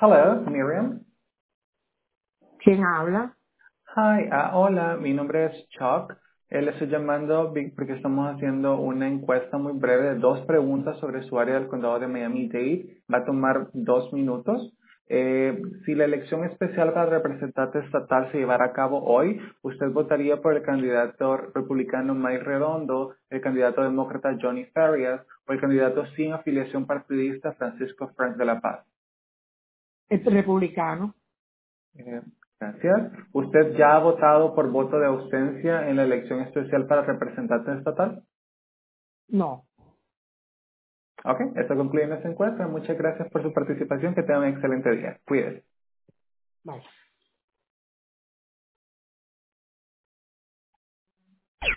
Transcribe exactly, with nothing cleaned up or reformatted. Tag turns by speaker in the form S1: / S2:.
S1: Hello, Miriam.
S2: ¿Quién habla?
S1: Hi, ah, hola, mi nombre es Chuck. Eh, le estoy llamando bi- porque estamos haciendo una encuesta muy breve de dos preguntas sobre su área del condado de Miami-Dade. Va a tomar dos minutos. Eh, si la elección especial para representante estatal se llevara a cabo hoy, ¿usted votaría por el candidato republicano Mike Redondo, el candidato demócrata Johnny Farias o el candidato sin afiliación partidista Francisco Frank de la Paz?
S2: ¿Es republicano?
S1: Eh, Gracias. ¿Usted ya ha votado por voto de ausencia en la elección especial para representante estatal?
S2: No.
S1: Ok, eso concluye nuestra encuesta. Muchas gracias por su participación. Que tenga un excelente día. Cuídese.
S2: Vale.